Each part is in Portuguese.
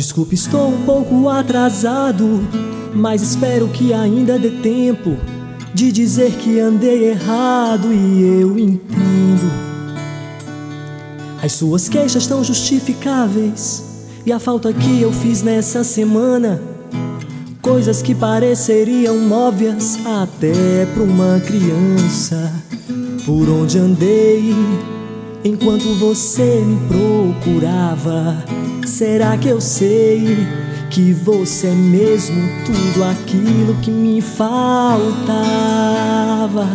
Desculpe, estou um pouco atrasado, mas espero que ainda dê tempo de dizer que andei errado e eu entendo. As suas queixas tão justificáveis e a falta que eu fiz nessa semana, coisas que pareceriam óbvias até pra uma criança. Por onde andei enquanto você me procurava? Será que eu sei que você é mesmo tudo aquilo que me faltava?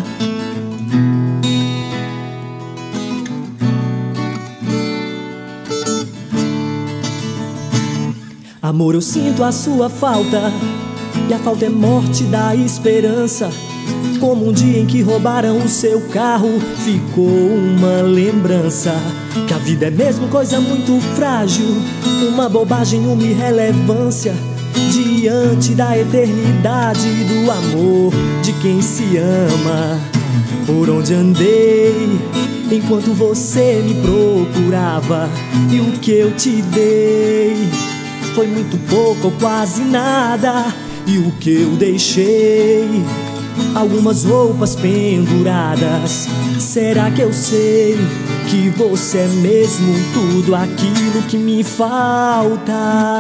Amor, eu sinto a sua falta, e a falta é morte da esperança. Como um dia em que roubaram o seu carro, ficou uma lembrança que a vida é mesmo coisa muito frágil, uma bobagem, uma irrelevância diante da eternidade do amor de quem se ama. Por onde andei enquanto você me procurava, e o que eu te dei foi muito pouco ou quase nada. E o que eu deixei, algumas roupas penduradas. Será que eu sei que você é mesmo tudo aquilo que me faltava?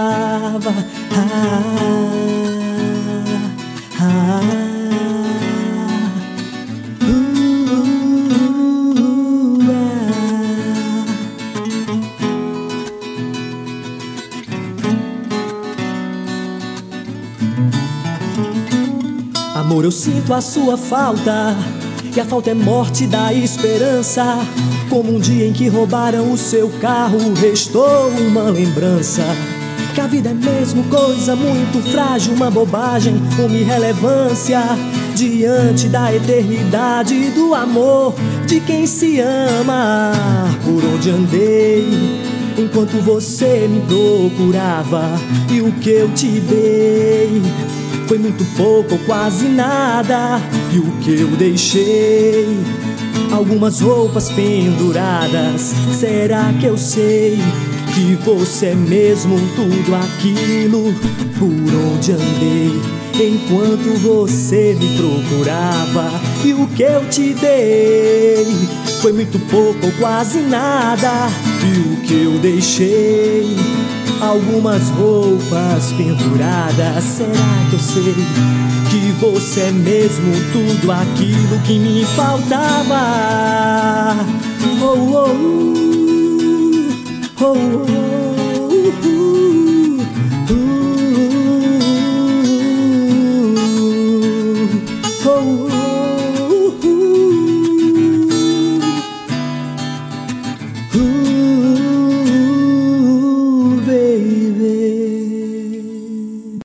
Amor, eu sinto a sua falta, e a falta é morte da esperança. Como um dia em que roubaram o seu carro, restou uma lembrança que a vida é mesmo coisa muito frágil, uma bobagem, uma irrelevância diante da eternidade do amor de quem se ama. Por onde andei enquanto você me procurava, e o que eu te dei foi muito pouco ou quase nada. E o que eu deixei, algumas roupas penduradas. Será que eu sei que você é mesmo tudo aquilo? Por onde andei enquanto você me procurava, e o que eu te dei foi muito pouco ou quase nada. E o que eu deixei, algumas roupas penduradas. Será que eu sei que você é mesmo tudo aquilo que me faltava? Oh, oh, oh, oh.